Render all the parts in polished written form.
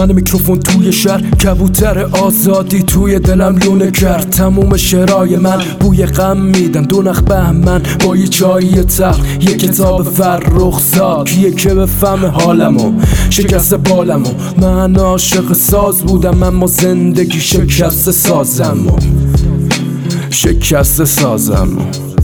من میکروفون توی شهر، کبوتر آزادی توی دلم لونه کرد. تموم شعرهای من بوی غم میدن، دو نخ بهمن با یه چایی تلخ، یه کتاب فرخزاد. کیه که بفهمه حالمو، شکست بالمو. من عاشق ساز بودم اما زندگی شکست سازمو، شکست سازمو.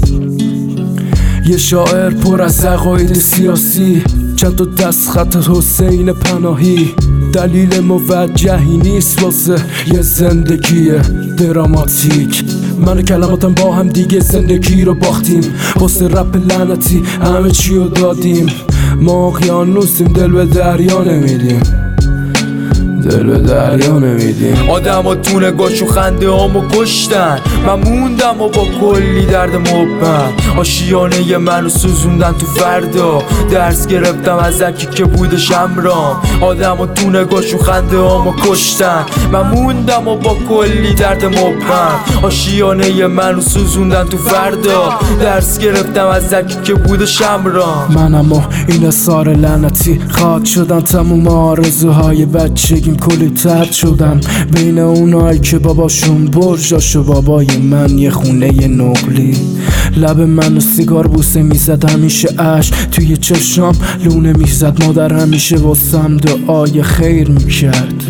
یه شاعر پر از عقاید سیاسی، چند تا دستخط حسین پناهی. دلیل موجهی نیست واسه یه زندگی دراماتیک. من و کلماتم با هم دیگه زندگی رو باختیم، واسه رپ لعنتی همه چی رو دادیم. ما اقیانوسیم، دل به دریا نمیدیم، دل به دریا نمیدیم. آدم ها تو نگاش و خنده هامو کشتن، من موندم و با کلی درد مبهم. آشیانه منو سوزوندن تو فردا، درس گرفتم از اکی که بوده شمرام. آدم ها تو نگاش و خنده هامو کشتن، من موندم و با کلی درد مبهم. آشیانه منو سوزوندن تو فردا، درس گرفتم از اکی که بوده شمرام. من اما این اثار لعنتی خاک شدن، تموم آرزوهای بچگیم کلی ترد شدن. بین اونایی که باباشون برجاش و بابای من یه خونه نقلی. لب منو سیگار بوسه میزد همیشه، اش توی چشام لونه میزد. مادر همیشه واسم دعای خیر میکرد،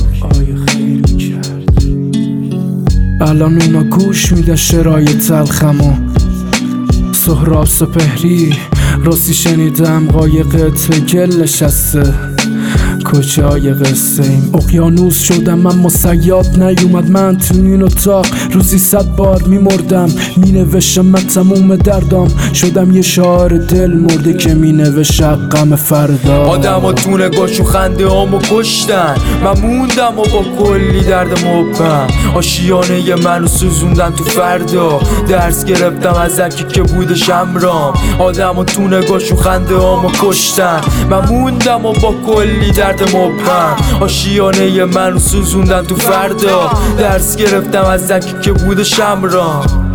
الان اونا گوش میدن شعرهای تلخمو. سهراب سپهری راستی شنیدم قایقت به گل نشسته، کجای قصه ایم؟ اقیانوس شدم اما صیاد نیومد. من تو این اتاق روزی 100 بار میمردم، مینوشتم من تموم دردام. شدم یه شاعر دل مرده که مینوشت غم فردا. آدم ها تو نگاش و خنده هامو کشتن، من موندم و با کلی درد مبهم. آشیانه منو سوزوندن تو فردا، درس گرفتم از اکی که بوده شمرام. آدم ها تو نگاش و خنده هامو کشتن، من موندم و با کلی درد مبهم. آشیانه منو سوزوندن تو فردا، درس گرفتم از اکی که بوده شمرام.